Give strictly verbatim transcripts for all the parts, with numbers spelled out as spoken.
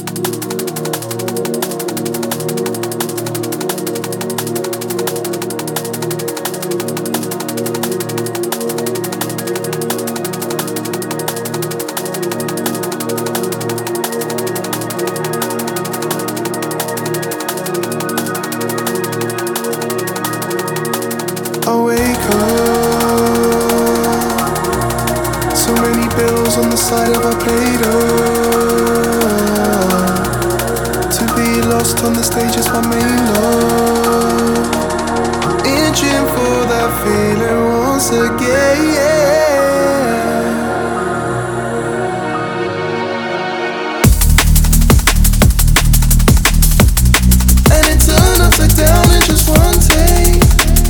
I wake up, so many bills on the side of a plate. To be lost on the stage is my main love. I'm itching for that feeling once again. And it turned upside down in just one take.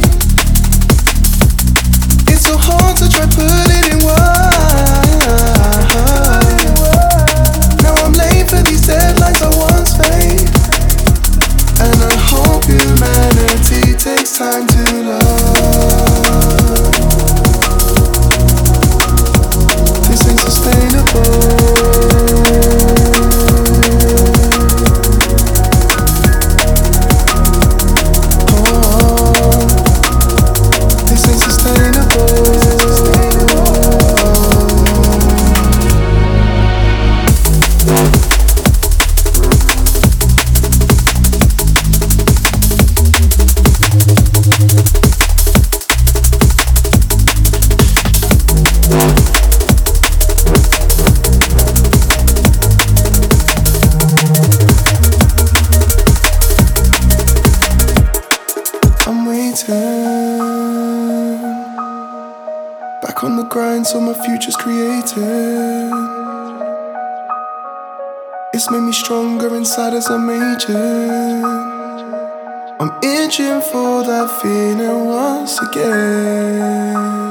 It's so hard to try put it in words. Now I'm late for these deadlines I once made. And I hope humanity takes time to love. This ain't sustainable. I'm waiting, back on the grind so my future's created. It's made me stronger inside as I'm aging. I'm itching for that feeling once again.